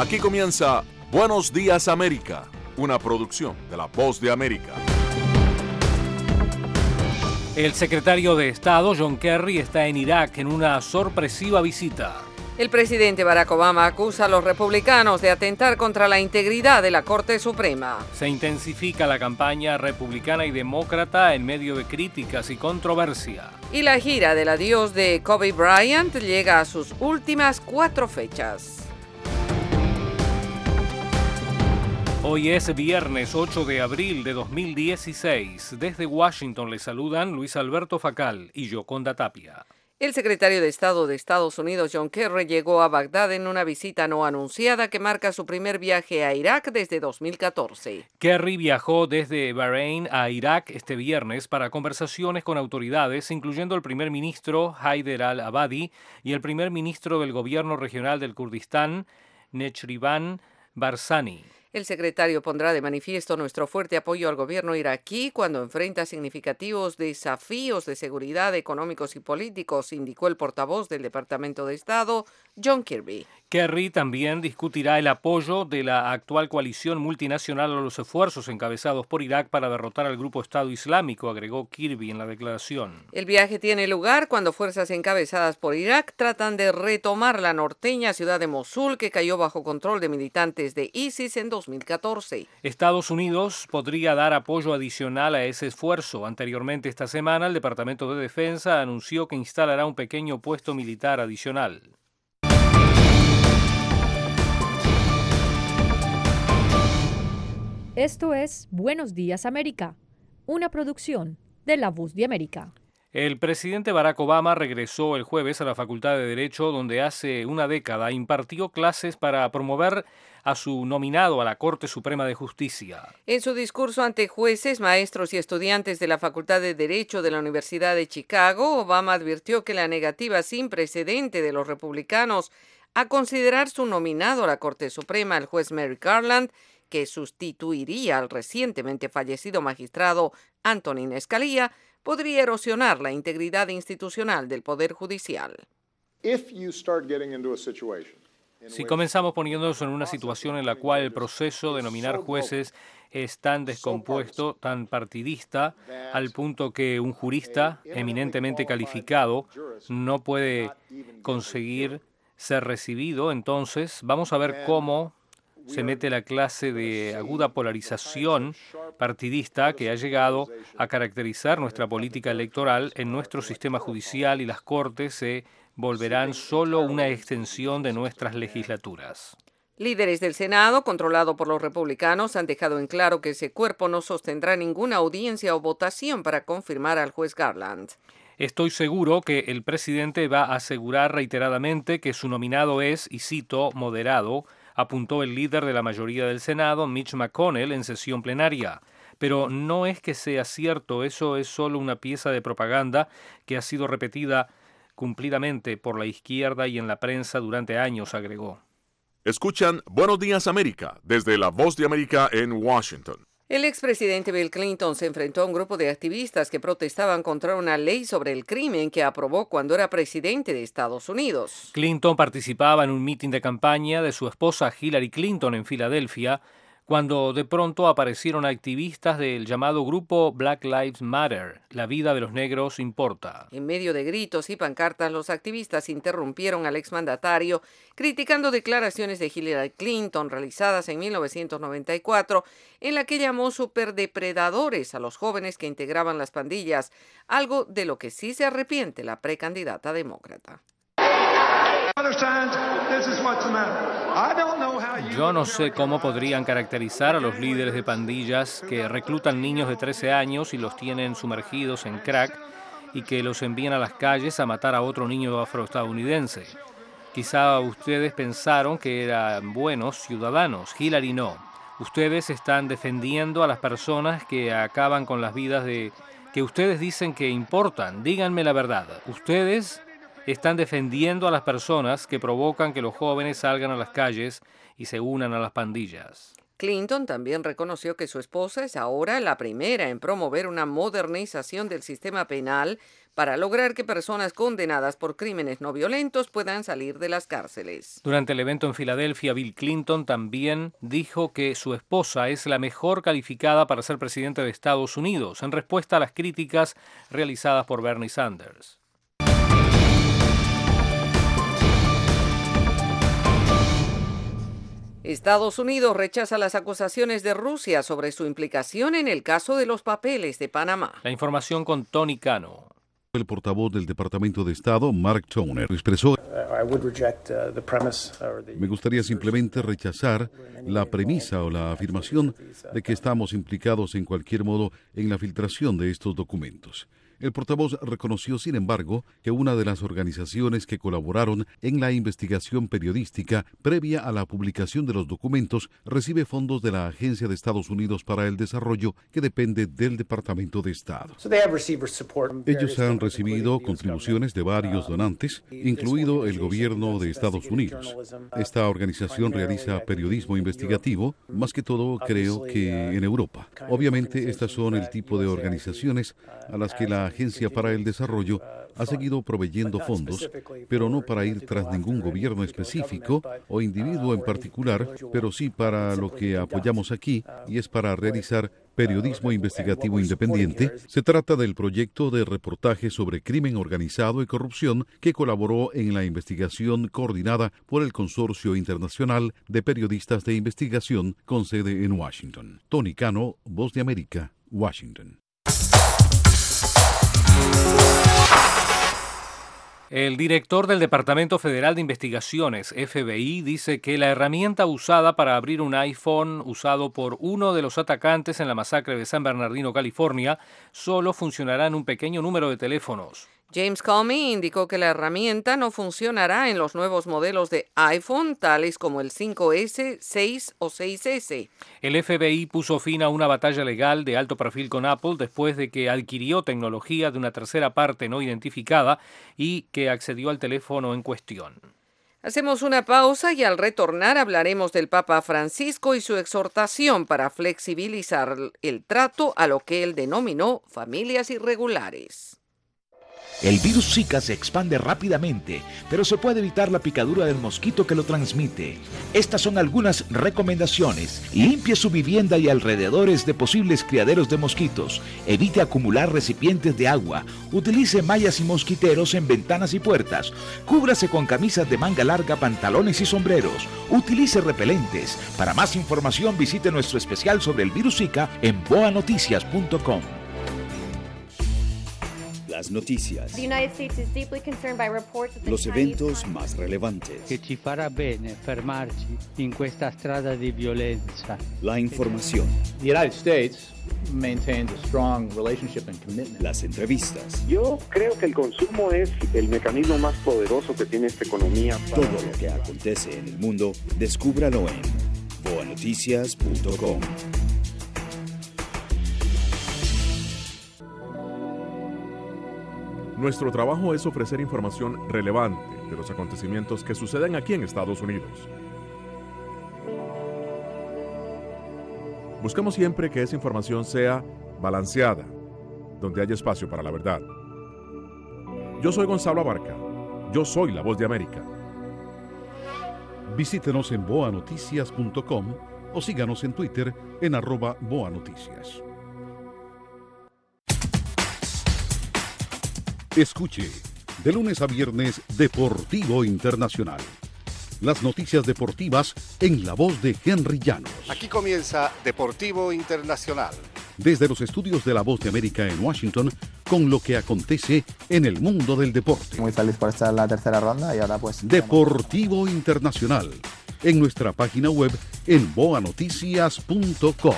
Aquí comienza Buenos Días América, una producción de La Voz de América. El secretario de Estado, John Kerry, está en Irak en una sorpresiva visita. El presidente Barack Obama acusa a los republicanos de atentar contra la integridad de la Corte Suprema. Se intensifica la campaña republicana y demócrata en medio de críticas y controversia. Y la gira del adiós de Kobe Bryant llega a sus últimas 4 fechas. Hoy es viernes 8 de abril de 2016. Desde Washington le saludan Luis Alberto Facal y Yoconda Tapia. El secretario de Estado de Estados Unidos, John Kerry, llegó a Bagdad en una visita no anunciada que marca su primer viaje a Irak desde 2014. Kerry viajó desde Bahrein a Irak este viernes para conversaciones con autoridades, incluyendo el primer ministro Haider al-Abadi y el primer ministro del gobierno regional del Kurdistán, Nechirvan Barzani. El secretario pondrá de manifiesto nuestro fuerte apoyo al gobierno iraquí cuando enfrenta significativos desafíos de seguridad económicos y políticos, indicó el portavoz del Departamento de Estado, John Kirby. Kerry también discutirá el apoyo de la actual coalición multinacional a los esfuerzos encabezados por Irak para derrotar al grupo Estado Islámico, agregó Kirby en la declaración. El viaje tiene lugar cuando fuerzas encabezadas por Irak tratan de retomar la norteña ciudad de Mosul, que cayó bajo control de militantes de ISIS en 2014. Estados Unidos podría dar apoyo adicional a ese esfuerzo. Anteriormente esta semana, el Departamento de Defensa anunció que instalará un pequeño puesto militar adicional. Esto es Buenos Días América, una producción de La Voz de América. El presidente Barack Obama regresó el jueves a la Facultad de Derecho, donde hace una década impartió clases para promover a su nominado a la Corte Suprema de Justicia. En su discurso ante jueces, maestros y estudiantes de la Facultad de Derecho de la Universidad de Chicago, Obama advirtió que la negativa sin precedente de los republicanos a considerar su nominado a la Corte Suprema, el juez Merrick Garland, que sustituiría al recientemente fallecido magistrado Antonin Scalia, podría erosionar la integridad institucional del Poder Judicial. Si comenzamos poniéndonos en una situación en la cual el proceso de nominar jueces es tan descompuesto, tan partidista, al punto que un jurista eminentemente calificado no puede conseguir ser recibido, entonces vamos a ver cómo se mete la clase de aguda polarización partidista que ha llegado a caracterizar nuestra política electoral en nuestro sistema judicial, y las cortes se volverán solo una extensión de nuestras legislaturas. Líderes del Senado, controlado por los republicanos, han dejado en claro que ese cuerpo no sostendrá ninguna audiencia o votación para confirmar al juez Garland. Estoy seguro que el presidente va a asegurar reiteradamente que su nominado es, y cito, moderado, apuntó el líder de la mayoría del Senado, Mitch McConnell, en sesión plenaria. Pero no es que sea cierto, eso es solo una pieza de propaganda que ha sido repetida cumplidamente por la izquierda y en la prensa durante años, agregó. Escuchan Buenos Días América desde La Voz de América en Washington. El expresidente Bill Clinton se enfrentó a un grupo de activistas que protestaban contra una ley sobre el crimen que aprobó cuando era presidente de Estados Unidos. Clinton participaba en un mitin de campaña de su esposa Hillary Clinton en Filadelfia, cuando de pronto aparecieron activistas del llamado grupo Black Lives Matter, la vida de los negros importa. En medio de gritos y pancartas, los activistas interrumpieron al exmandatario, criticando declaraciones de Hillary Clinton realizadas en 1994, en la que llamó superdepredadores a los jóvenes que integraban las pandillas, algo de lo que sí se arrepiente la precandidata demócrata. Yo no sé cómo podrían caracterizar a los líderes de pandillas que reclutan niños de 13 años y los tienen sumergidos en crack y que los envían a las calles a matar a otro niño afroestadounidense. Quizá ustedes pensaron que eran buenos ciudadanos. Hillary no. Ustedes están defendiendo a las personas que acaban con las vidas de que ustedes dicen que importan. Díganme la verdad. Ustedes están defendiendo a las personas que provocan que los jóvenes salgan a las calles y se unan a las pandillas. Clinton también reconoció que su esposa es ahora la primera en promover una modernización del sistema penal para lograr que personas condenadas por crímenes no violentos puedan salir de las cárceles. Durante el evento en Filadelfia, Bill Clinton también dijo que su esposa es la mejor calificada para ser presidente de Estados Unidos, en respuesta a las críticas realizadas por Bernie Sanders. Estados Unidos rechaza las acusaciones de Rusia sobre su implicación en el caso de los papeles de Panamá. La información con Tony Cano. El portavoz del Departamento de Estado, Mark Toner, expresó: me gustaría simplemente rechazar la premisa o la afirmación de que estamos implicados en cualquier modo en la filtración de estos documentos. El portavoz reconoció, sin embargo, que una de las organizaciones que colaboraron en la investigación periodística previa a la publicación de los documentos recibe fondos de la Agencia de Estados Unidos para el Desarrollo, que depende del Departamento de Estado. Ellos han recibido contribuciones de varios donantes, incluido el gobierno de Estados Unidos. Esta organización realiza periodismo investigativo, más que todo creo que en Europa. Obviamente, estas son el tipo de organizaciones a las que la Agencia para el Desarrollo ha seguido proveyendo fondos, pero no para ir tras ningún gobierno específico o individuo en particular, pero sí para lo que apoyamos aquí, y es para realizar periodismo investigativo independiente. Se trata del proyecto de reportaje sobre crimen organizado y corrupción que colaboró en la investigación coordinada por el Consorcio Internacional de Periodistas de Investigación con sede en Washington. Tony Cano, Voz de América, Washington. El director del Departamento Federal de Investigaciones, FBI, dice que la herramienta usada para abrir un iPhone usado por uno de los atacantes en la masacre de San Bernardino, California, solo funcionará en un pequeño número de teléfonos. James Comey indicó que la herramienta no funcionará en los nuevos modelos de iPhone, tales como el 5S, 6 o 6S. El FBI puso fin a una batalla legal de alto perfil con Apple después de que adquirió tecnología de una tercera parte no identificada y que accedió al teléfono en cuestión. Hacemos una pausa y al retornar hablaremos del Papa Francisco y su exhortación para flexibilizar el trato a lo que él denominó familias irregulares. El virus Zika se expande rápidamente, pero se puede evitar la picadura del mosquito que lo transmite. Estas son algunas recomendaciones. Limpie su vivienda y alrededores de posibles criaderos de mosquitos. Evite acumular recipientes de agua. Utilice mallas y mosquiteros en ventanas y puertas. Cúbrase con camisas de manga larga, pantalones y sombreros. Utilice repelentes. Para más información visite nuestro especial sobre el virus Zika en boanoticias.com. Las noticias, los eventos más relevantes, che ci farà bene fermarci in questa strada di violenza. La información, The United States maintains a strong relationship and commitment. Las entrevistas. Yo creo que el consumo es el mecanismo más poderoso que tiene esta economía. Todo lo que acontece en el mundo, descúbralo en boanoticias.com. Nuestro trabajo es ofrecer información relevante de los acontecimientos que suceden aquí en Estados Unidos. Buscamos siempre que esa información sea balanceada, donde haya espacio para la verdad. Yo soy Gonzalo Abarca. Yo soy la Voz de América. Visítenos en boanoticias.com o síganos en Twitter en @boanoticias. Escuche, de lunes a viernes, Deportivo Internacional. Las noticias deportivas en la voz de Henry Llanos. Aquí comienza Deportivo Internacional. Desde los estudios de La Voz de América en Washington, con lo que acontece en el mundo del deporte. Muy feliz por estar en la tercera ronda y ahora pues... Deportivo Internacional, en nuestra página web en boanoticias.com.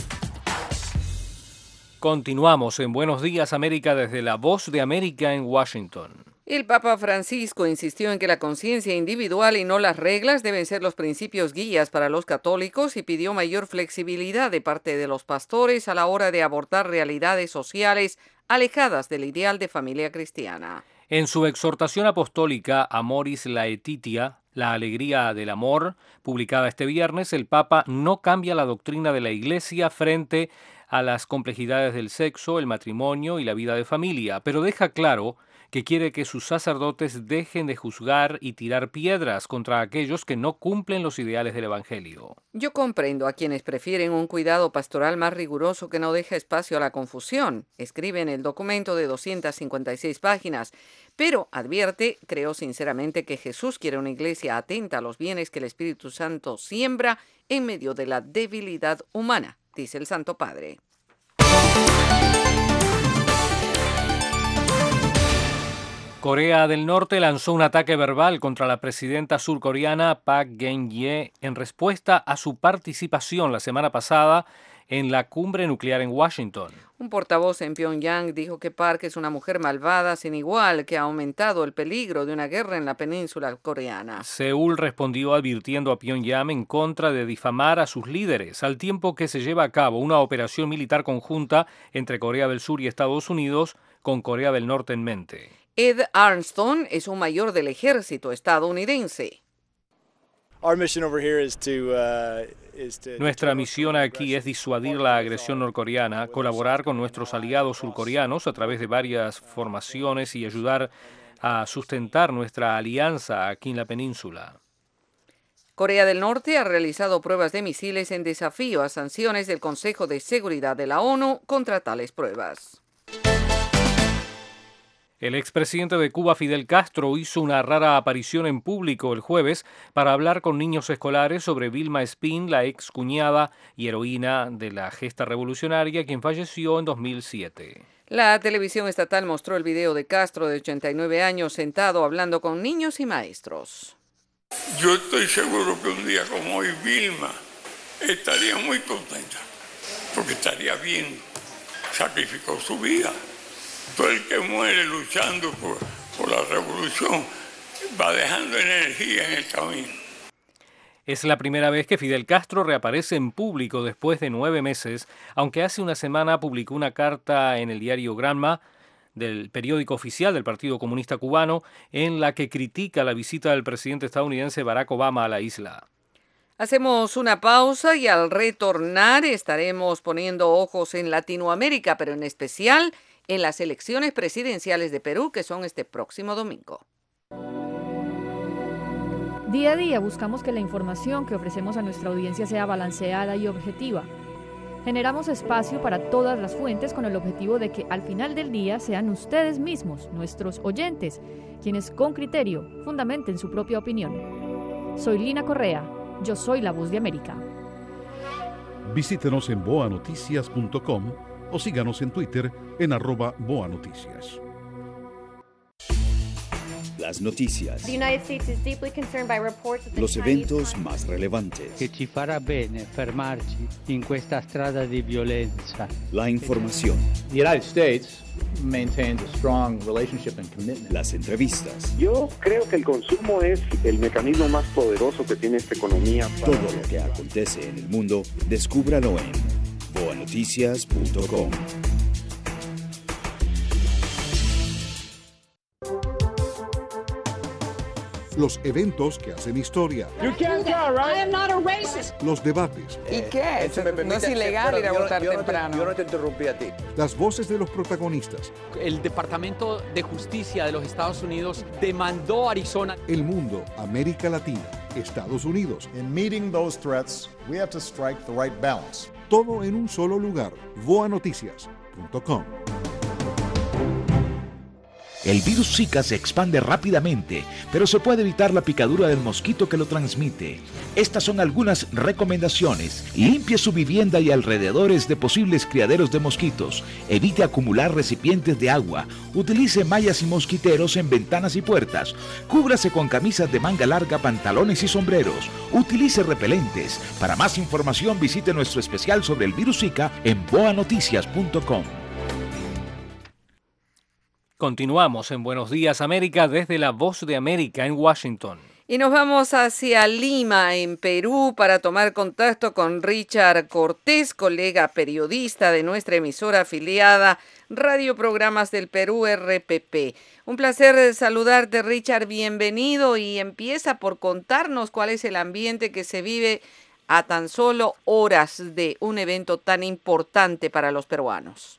Continuamos en Buenos Días América desde La Voz de América en Washington. El Papa Francisco insistió en que la conciencia individual y no las reglas deben ser los principios guías para los católicos y pidió mayor flexibilidad de parte de los pastores a la hora de abordar realidades sociales alejadas del ideal de familia cristiana. En su exhortación apostólica Amoris Laetitia, la alegría del amor, publicada este viernes, el Papa no cambia la doctrina de la Iglesia frente a las complejidades del sexo, el matrimonio y la vida de familia, pero deja claro que quiere que sus sacerdotes dejen de juzgar y tirar piedras contra aquellos que no cumplen los ideales del Evangelio. Yo comprendo a quienes prefieren un cuidado pastoral más riguroso que no deja espacio a la confusión, escribe en el documento de 256 páginas, pero advierte, creo sinceramente que Jesús quiere una iglesia atenta a los bienes que el Espíritu Santo siembra en medio de la debilidad humana, dice el Santo Padre. Corea del Norte lanzó un ataque verbal contra la presidenta surcoreana Park Geun-hye en respuesta a su participación la semana pasada en la cumbre nuclear en Washington. Un portavoz en Pyongyang dijo que Park es una mujer malvada sin igual que ha aumentado el peligro de una guerra en la península coreana. Seúl respondió advirtiendo a Pyongyang en contra de difamar a sus líderes, al tiempo que se lleva a cabo una operación militar conjunta entre Corea del Sur y Estados Unidos con Corea del Norte en mente. Ed Armstrong es un mayor del ejército estadounidense. Nuestra misión aquí es disuadir la agresión norcoreana, colaborar con nuestros aliados surcoreanos a través de varias formaciones y ayudar a sustentar nuestra alianza aquí en la península. Corea del Norte ha realizado pruebas de misiles en desafío a sanciones del Consejo de Seguridad de la ONU contra tales pruebas. El expresidente de Cuba, Fidel Castro, hizo una rara aparición en público el jueves para hablar con niños escolares sobre Vilma Espín, la ex cuñada y heroína de la gesta revolucionaria, quien falleció en 2007. La televisión estatal mostró el video de Castro, de 89 años, sentado hablando con niños y maestros. Yo estoy seguro que un día como hoy Vilma estaría muy contenta, porque estaría bien, sacrificó su vida. Todo el que muere luchando por la revolución va dejando energía en el camino. Es la primera vez que Fidel Castro reaparece en público después de 9 meses, aunque hace una semana publicó una carta en el diario Granma, del periódico oficial del Partido Comunista Cubano, en la que critica la visita del presidente estadounidense Barack Obama a la isla. Hacemos una pausa y al retornar estaremos poniendo ojos en Latinoamérica, pero en especial en las elecciones presidenciales de Perú, que son este próximo domingo. Día a día buscamos que la información que ofrecemos a nuestra audiencia sea balanceada y objetiva. Generamos espacio para todas las fuentes con el objetivo de que al final del día sean ustedes mismos, nuestros oyentes, quienes con criterio fundamenten su propia opinión. Soy Lina Correa, yo soy la Voz de América. Visítenos en boanoticias.com o síganos en Twitter en @boanoticias. Las noticias. Los eventos más relevantes. Che ci farà bene fermarci in questa strada di violenza. La información. The United States maintains a strong relationship and commitment. Las entrevistas. Yo creo que el consumo es el mecanismo más poderoso que tiene esta economía. Todo lo que acontece en el mundo, descúbralo en boanoticias.com. Los eventos que hacen historia. Los debates. ¿Y qué? No es ilegal ir a votar temprano. Yo no te interrumpí a ti. Las voces de los protagonistas. El Departamento de Justicia de los Estados Unidos demandó a Arizona. El mundo, América Latina, Estados Unidos. In meeting those threats, we have to strike the right balance. Todo en un solo lugar. boanoticias.com. El virus Zika se expande rápidamente, pero se puede evitar la picadura del mosquito que lo transmite. Estas son algunas recomendaciones. Limpie su vivienda y alrededores de posibles criaderos de mosquitos. Evite acumular recipientes de agua. Utilice mallas y mosquiteros en ventanas y puertas. Cúbrase con camisas de manga larga, pantalones y sombreros. Utilice repelentes. Para más información visite nuestro especial sobre el virus Zika en boanoticias.com. Continuamos en Buenos Días América desde la Voz de América en Washington. Y nos vamos hacia Lima, en Perú, para tomar contacto con Richard Cortés, colega periodista de nuestra emisora afiliada Radio Programas del Perú, RPP. Un placer saludarte, Richard, bienvenido, y empieza por contarnos cuál es el ambiente que se vive a tan solo horas de un evento tan importante para los peruanos.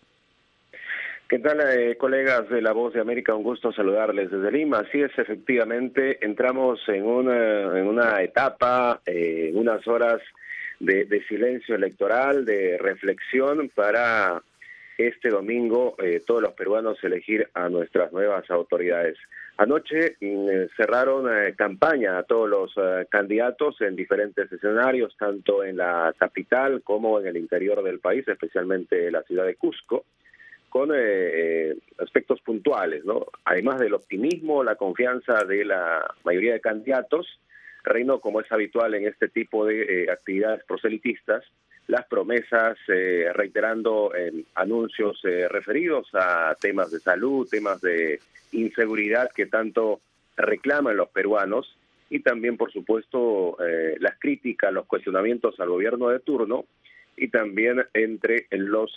¿Qué tal, colegas de La Voz de América? Un gusto saludarles desde Lima. Así es, efectivamente, entramos en una etapa, unas horas de silencio electoral, de reflexión para este domingo todos los peruanos elegir a nuestras nuevas autoridades. Anoche cerraron campaña a todos los candidatos en diferentes escenarios, tanto en la capital como en el interior del país, especialmente la ciudad de Cusco, con aspectos puntuales, ¿no? Además del optimismo, la confianza de la mayoría de candidatos, reinó, como es habitual en este tipo de actividades proselitistas, las promesas, reiterando anuncios referidos a temas de salud, temas de inseguridad que tanto reclaman los peruanos, y también, por supuesto, las críticas, los cuestionamientos al gobierno de turno, y también entre los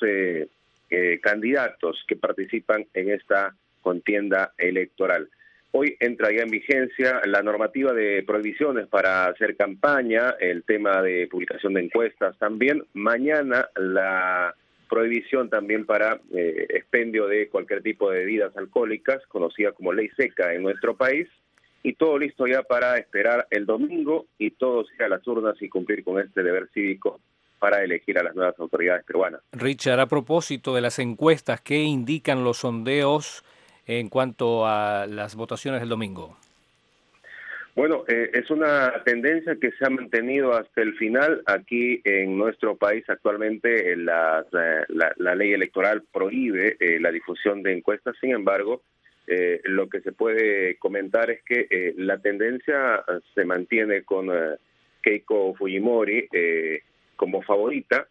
candidatos que participan en esta contienda electoral. Hoy entra ya en vigencia la normativa de prohibiciones para hacer campaña, el tema de publicación de encuestas también. Mañana la prohibición también para expendio de cualquier tipo de bebidas alcohólicas, conocida como ley seca en nuestro país. Y todo listo ya para esperar el domingo y todos ir a las urnas y cumplir con este deber cívico para elegir a las nuevas autoridades peruanas. Richard, a propósito de las encuestas, ¿qué indican los sondeos en cuanto a las votaciones del domingo? Bueno, es una tendencia que se ha mantenido hasta el final. Aquí en nuestro país actualmente la ley electoral prohíbe la difusión de encuestas. Sin embargo, lo que se puede comentar es que la tendencia se mantiene con Keiko Fujimori como favorita,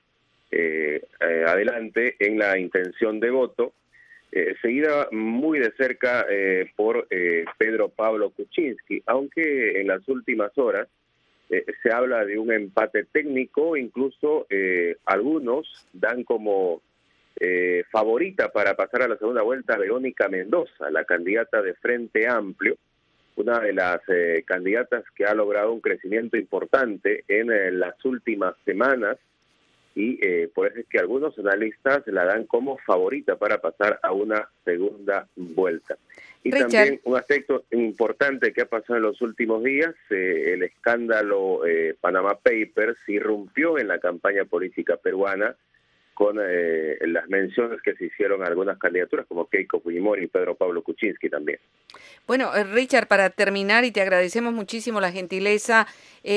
adelante en la intención de voto, seguida muy de cerca por Pedro Pablo Kuczynski, aunque en las últimas horas se habla de un empate técnico. Incluso algunos dan como favorita para pasar a la segunda vuelta a Verónica Mendoza, la candidata de Frente Amplio, una de las candidatas que ha logrado un crecimiento importante en las últimas semanas, y por eso es que algunos analistas la dan como favorita para pasar a una segunda vuelta. Y Richard, también un aspecto importante que ha pasado en los últimos días, el escándalo Panama Papers irrumpió en la campaña política peruana con las menciones que se hicieron a algunas candidaturas como Keiko Fujimori y Pedro Pablo Kuczynski también. Bueno, Richard, para terminar, y te agradecemos muchísimo la gentileza,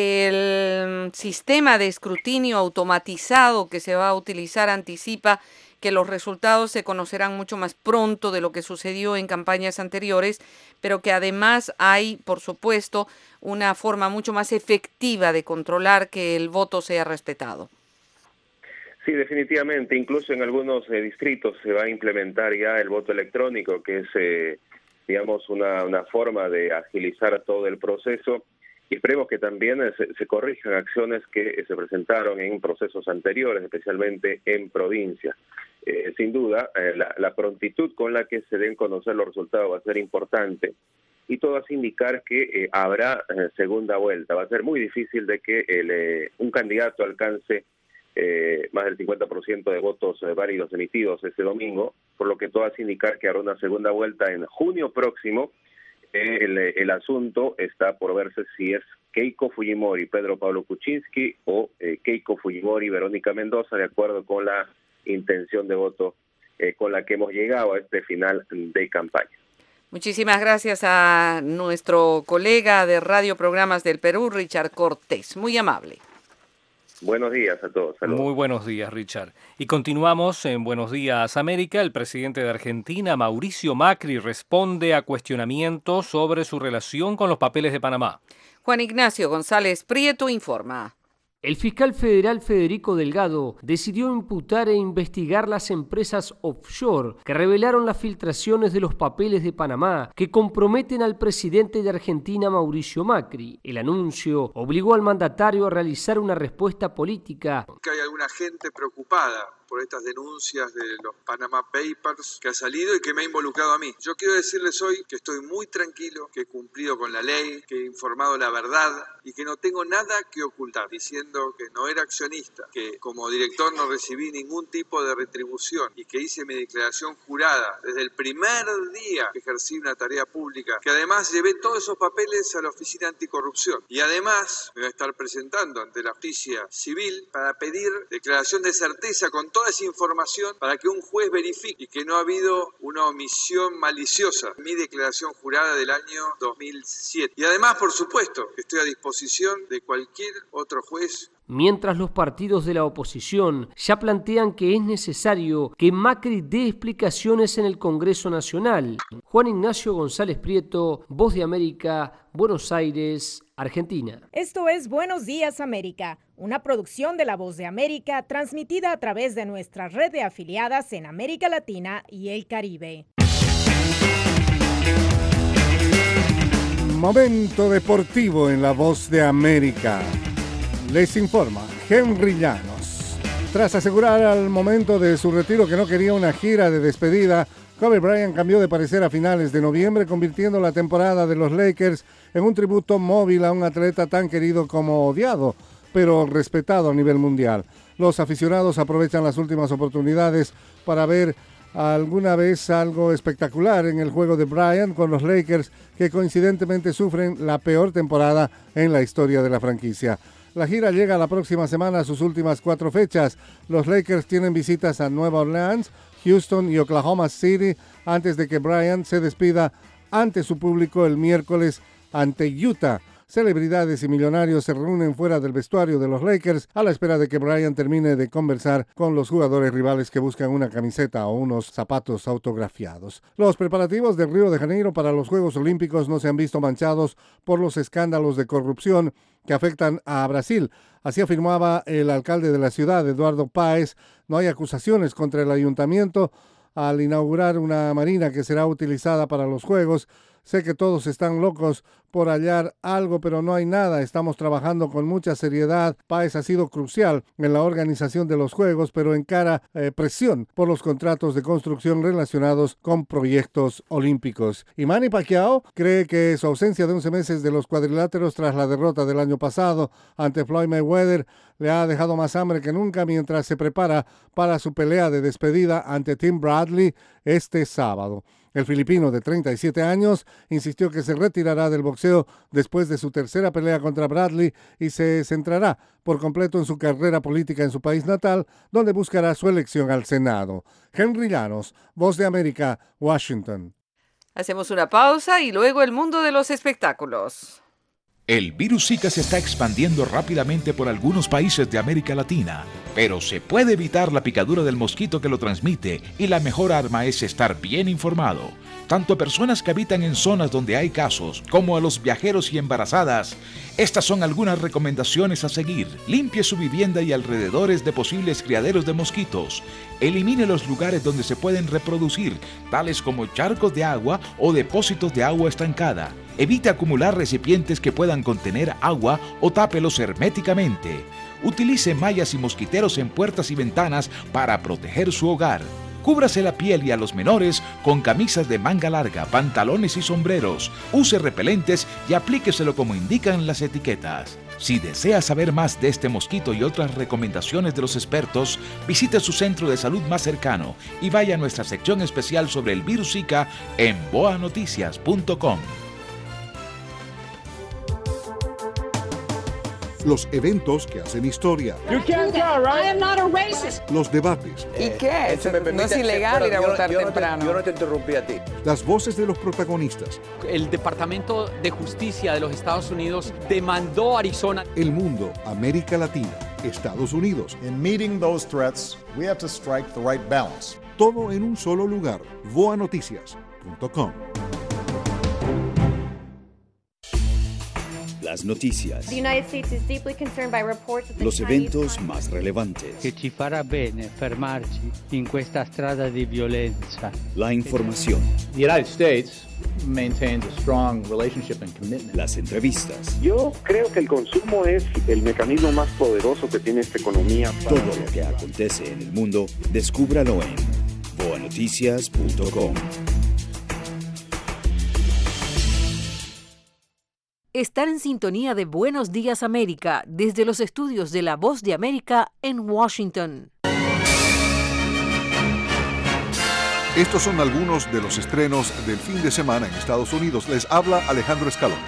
el sistema de escrutinio automatizado que se va a utilizar anticipa que los resultados se conocerán mucho más pronto de lo que sucedió en campañas anteriores, pero que además hay, por supuesto, una forma mucho más efectiva de controlar que el voto sea respetado. Sí, definitivamente. Incluso en algunos distritos se va a implementar ya el voto electrónico, que es, digamos, una forma de agilizar todo el proceso. Y esperemos que también se corrijan acciones que se presentaron en procesos anteriores, especialmente en provincia. Sin duda, la prontitud con la que se den a conocer los resultados va a ser importante. Y todo hace indicar que habrá segunda vuelta. Va a ser muy difícil de que un candidato alcance más del 50% de votos válidos emitidos este domingo, por lo que todo hace indicar que habrá una segunda vuelta en junio próximo. El asunto está por verse si es Keiko Fujimori, Pedro Pablo Kuczynski, o Keiko Fujimori, Verónica Mendoza, de acuerdo con la intención de voto con la que hemos llegado a este final de campaña. Muchísimas gracias a nuestro colega de Radio Programas del Perú, Richard Cortés. Muy amable. Buenos días a todos. Saludos. Muy buenos días, Richard. Y continuamos en Buenos Días América. El presidente de Argentina, Mauricio Macri, responde a cuestionamientos sobre su relación con los papeles de Panamá. Juan Ignacio González Prieto informa. El fiscal federal Federico Delgado decidió imputar e investigar las empresas offshore que revelaron las filtraciones de los papeles de Panamá que comprometen al presidente de Argentina, Mauricio Macri. El anuncio obligó al mandatario a realizar una respuesta política. Que hay alguna gente preocupada por estas denuncias de los Panama Papers que ha salido y que me ha involucrado a mí. Yo quiero decirles hoy que estoy muy tranquilo, que he cumplido con la ley, que he informado la verdad y que no tengo nada que ocultar, diciendo que no era accionista, que como director no recibí ningún tipo de retribución y que hice mi declaración jurada desde el primer día que ejercí una tarea pública, que además llevé todos esos papeles a la Oficina Anticorrupción y además me voy a estar presentando ante la justicia civil para pedir declaración de certeza con toda esa información para que un juez verifique y que no ha habido una omisión maliciosa en mi declaración jurada del año 2007. Y además, por supuesto, estoy a disposición de cualquier otro juez. Mientras los partidos de la oposición ya plantean que es necesario que Macri dé explicaciones en el Congreso Nacional. Juan Ignacio González Prieto, Voz de América, Buenos Aires, Argentina. Esto es Buenos Días América, una producción de La Voz de América transmitida a través de nuestra red de afiliadas en América Latina y el Caribe. Momento deportivo en La Voz de América. Les informa Henry Llanos. Tras asegurar al momento de su retiro que no quería una gira de despedida, Kobe Bryant cambió de parecer a finales de noviembre, convirtiendo la temporada de los Lakers en un tributo móvil a un atleta tan querido como odiado, pero respetado a nivel mundial. Los aficionados aprovechan las últimas oportunidades para ver alguna vez algo espectacular en el juego de Bryant con los Lakers, que coincidentemente sufren la peor temporada en la historia de la franquicia. La gira llega la próxima semana a sus últimas 4 fechas. Los Lakers tienen visitas a Nueva Orleans, Houston y Oklahoma City antes de que Bryant se despida ante su público el miércoles ante Utah. Celebridades y millonarios se reúnen fuera del vestuario de los Lakers a la espera de que Bryant termine de conversar con los jugadores rivales que buscan una camiseta o unos zapatos autografiados. Los preparativos de Río de Janeiro para los Juegos Olímpicos no se han visto manchados por los escándalos de corrupción que afectan a Brasil. Así afirmaba el alcalde de la ciudad, Eduardo Paes. No hay acusaciones contra el ayuntamiento al inaugurar una marina que será utilizada para los Juegos. Sé que todos están locos por hallar algo, pero no hay nada. Estamos trabajando con mucha seriedad. Paes ha sido crucial en la organización de los Juegos, pero encara presión por los contratos de construcción relacionados con proyectos olímpicos. Y Manny Pacquiao cree que su ausencia de 11 meses de los cuadriláteros tras la derrota del año pasado ante Floyd Mayweather le ha dejado más hambre que nunca mientras se prepara para su pelea de despedida ante Tim Bradley este sábado. El filipino de 37 años insistió que se retirará del boxeo después de su tercera pelea contra Bradley y se centrará por completo en su carrera política en su país natal, donde buscará su elección al Senado. Henry Llanos, Voz de América, Washington. Hacemos una pausa y luego el mundo de los espectáculos. El virus Zika se está expandiendo rápidamente por algunos países de América Latina, pero se puede evitar la picadura del mosquito que lo transmite y la mejor arma es estar bien informado. Tanto a personas que habitan en zonas donde hay casos, como a los viajeros y embarazadas. Estas son algunas recomendaciones a seguir. Limpie su vivienda y alrededores de posibles criaderos de mosquitos. Elimine los lugares donde se pueden reproducir, tales como charcos de agua o depósitos de agua estancada. Evite acumular recipientes que puedan contener agua o tápelos herméticamente. Utilice mallas y mosquiteros en puertas y ventanas para proteger su hogar. Cúbrase la piel y a los menores con camisas de manga larga, pantalones y sombreros. Use repelentes y aplíqueselo como indican las etiquetas. Si desea saber más de este mosquito y otras recomendaciones de los expertos, visite su centro de salud más cercano y vaya a nuestra sección especial sobre el virus Zika en boanoticias.com. Los eventos que hacen historia. Los debates. ¿Y qué? No es ilegal ir a votar temprano. Yo no te interrumpí a ti. Las voces de los protagonistas. El Departamento de Justicia de los Estados Unidos demandó a Arizona. El mundo, América Latina, Estados Unidos. In meeting those threats, we have to strike the right balance. Todo en un solo lugar. voanoticias.com. Las noticias. Los eventos más relevantes. Che ci farà bene fermarci in questa strada di violenza. La información. The United States maintains a strong relationship and commitment. Las entrevistas. Yo creo que el consumo es el mecanismo más poderoso que tiene esta economía. Todo lo que acontece en el mundo, descúbralo en voanoticias.com. Están en sintonía de Buenos Días América desde los estudios de La Voz de América en Washington. Estos son algunos de los estrenos del fin de semana en Estados Unidos. Les habla Alejandro Escalón.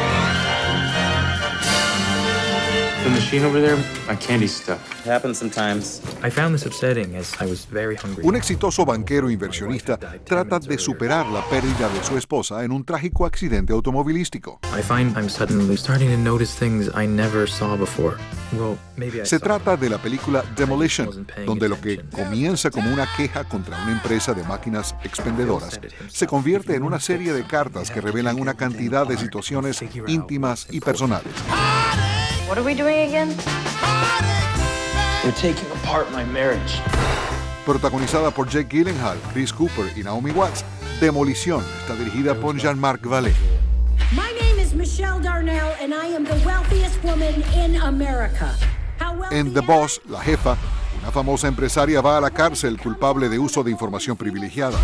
The machine over there, my candy stuff. It happens sometimes. I found this upsetting as I was very hungry. Un exitoso banquero inversionista trata de superar la pérdida de su esposa en un trágico accidente automovilístico. I find I'm suddenly starting to notice things I never saw before. Well, maybe Se trata de la película Demolition, donde lo que comienza como una queja contra una empresa de máquinas expendedoras se convierte en una serie de cartas que revelan una cantidad de situaciones íntimas y personales. What are we doing again? We're taking apart my marriage. Protagonizada por Jake Gyllenhaal, Chris Cooper y Naomi Watts, Demolición está dirigida por Jean-Marc Vallée. My name is Michelle Darnell and I am the wealthiest woman in America. En The Boss, la jefa, una famosa empresaria va a la cárcel culpable de uso de información privilegiada.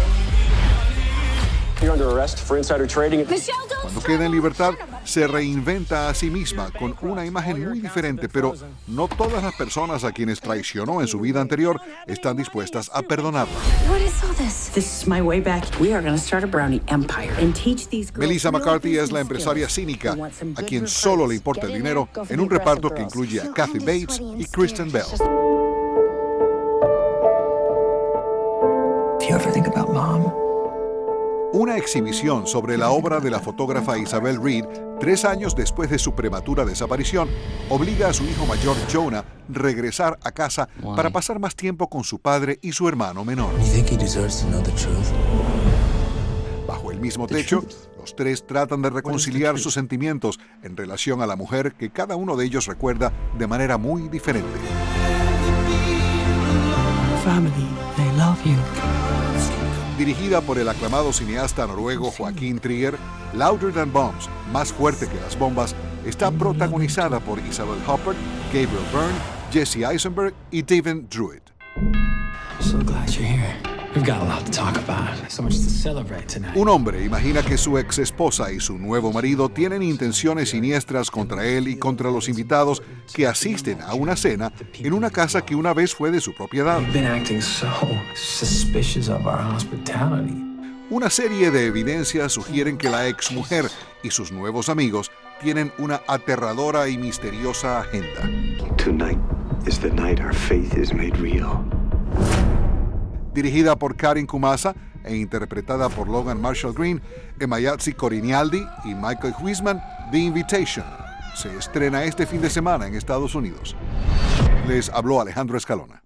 Cuando queda en libertad, se reinventa a sí misma con una imagen muy diferente, pero no todas las personas a quienes traicionó en su vida anterior están dispuestas a perdonarla. Melissa McCarthy es la empresaria cínica, a quien solo le importa el dinero, en un reparto que incluye a Kathy Bates y Kristen Bell. Do you ever think about mom? Una exhibición sobre la obra de la fotógrafa Isabel Reed, 3 años después de su prematura desaparición, obliga a su hijo mayor, Jonah, a regresar a casa para pasar más tiempo con su padre y su hermano menor. Bajo el mismo techo, los tres tratan de reconciliar sus sentimientos en relación a la mujer que cada uno de ellos recuerda de manera muy diferente. Family, they love you. Dirigida por el aclamado cineasta noruego Joaquín Trier, Louder Than Bombs, Más Fuerte que las Bombas, está protagonizada por Isabel Huppert, Gabriel Byrne, Jesse Eisenberg y David Druid. So glad you're here. We've got a lot to talk about. So much to celebrate tonight. Un hombre imagina que su ex esposa y su nuevo marido tienen intenciones siniestras contra él y contra los invitados que asisten a una cena en una casa que una vez fue de su propiedad. You've been acting so suspicious of our hospitality. Una serie de evidencias sugieren que la exmujer y sus nuevos amigos tienen una aterradora y misteriosa agenda. Tonight is the night our faith is made real. Dirigida por Karin Kumasa e interpretada por Logan Marshall Green, Emayatzi Corignaldi y Michael Huisman, The Invitation se estrena este fin de semana en Estados Unidos. Les habló Alejandro Escalona.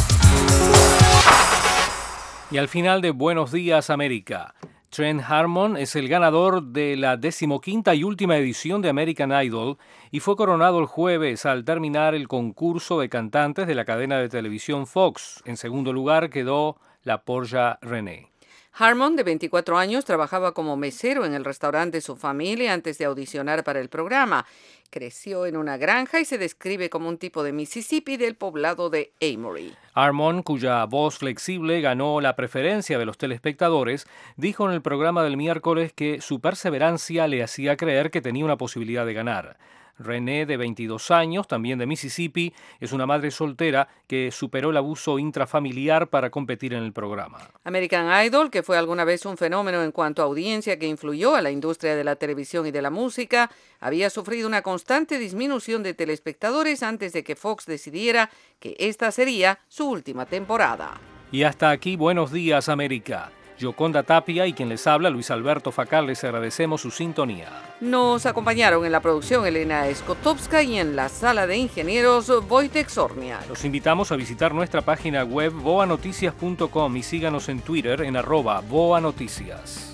Y al final de Buenos Días América, Trent Harmon es el ganador de la 15ª y última edición de American Idol y fue coronado el jueves al terminar el concurso de cantantes de la cadena de televisión Fox. En segundo lugar quedó la Portia René. Harmon, de 24 años, trabajaba como mesero en el restaurante de su familia antes de audicionar para el programa. Creció en una granja y se describe como un tipo de Mississippi del poblado de Amory. Harmon, cuya voz flexible ganó la preferencia de los telespectadores, dijo en el programa del miércoles que su perseverancia le hacía creer que tenía una posibilidad de ganar. René, de 22 años, también de Mississippi, es una madre soltera que superó el abuso intrafamiliar para competir en el programa. American Idol, que fue alguna vez un fenómeno en cuanto a audiencia que influyó a la industria de la televisión y de la música, había sufrido una constante disminución de telespectadores antes de que Fox decidiera que esta sería su última temporada. Y hasta aquí, Buenos Días, América. Yoconda Tapia y quien les habla, Luis Alberto Facal, les agradecemos su sintonía. Nos acompañaron en la producción Elena Skotowska y en la sala de ingenieros Wojtek Zorniak. Los invitamos a visitar nuestra página web voanoticias.com y síganos en Twitter en @voanoticias.